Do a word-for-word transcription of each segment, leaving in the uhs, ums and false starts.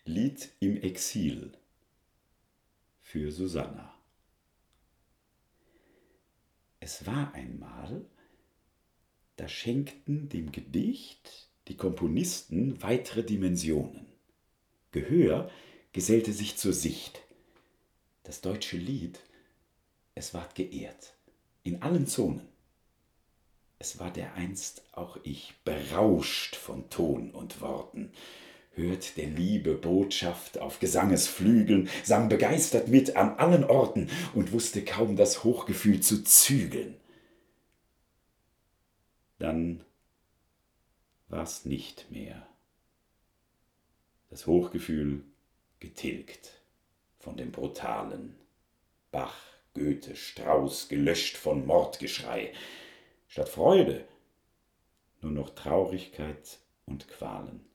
Lied im Exil für Susanna. Es war einmal, da schenkten dem Gedicht die Komponisten weitere Dimensionen. Gehör gesellte sich zur Sicht. Das deutsche Lied, es ward geehrt, in allen Zonen. Es war dereinst auch ich berauscht von Ton und Worten, hört der Liebe Botschaft auf Gesangesflügeln, sang begeistert mit an allen Orten und wusste kaum das Hochgefühl zu zügeln. Dann war's nicht mehr. Das Hochgefühl getilgt von dem Brutalen. Bach, Goethe, Strauß gelöscht von Mordgeschrei. Statt Freude nur noch Traurigkeit und Qualen.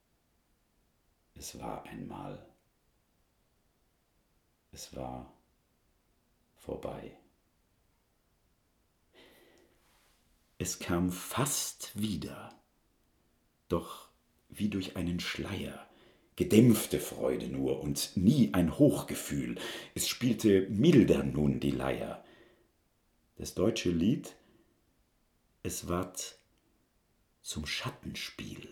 Es war einmal. Es war vorbei. Es kam fast wieder, doch wie durch einen Schleier, gedämpfte Freude nur und nie ein Hochgefühl. Es spielte milder nun die Leier. Das deutsche Lied, es ward zum Schattenspiel.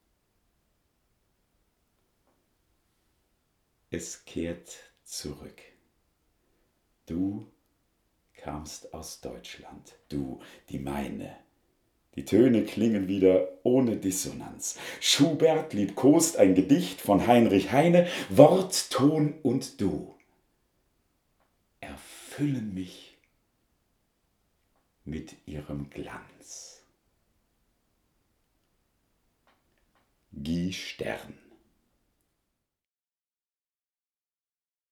Es kehrt zurück. Du kamst aus Deutschland, du, die meine. Die Töne klingen wieder ohne Dissonanz. Schubert liebkost ein Gedicht von Heinrich Heine, Wort, Ton und Du erfüllen mich mit ihrem Glanz. Guy Stern.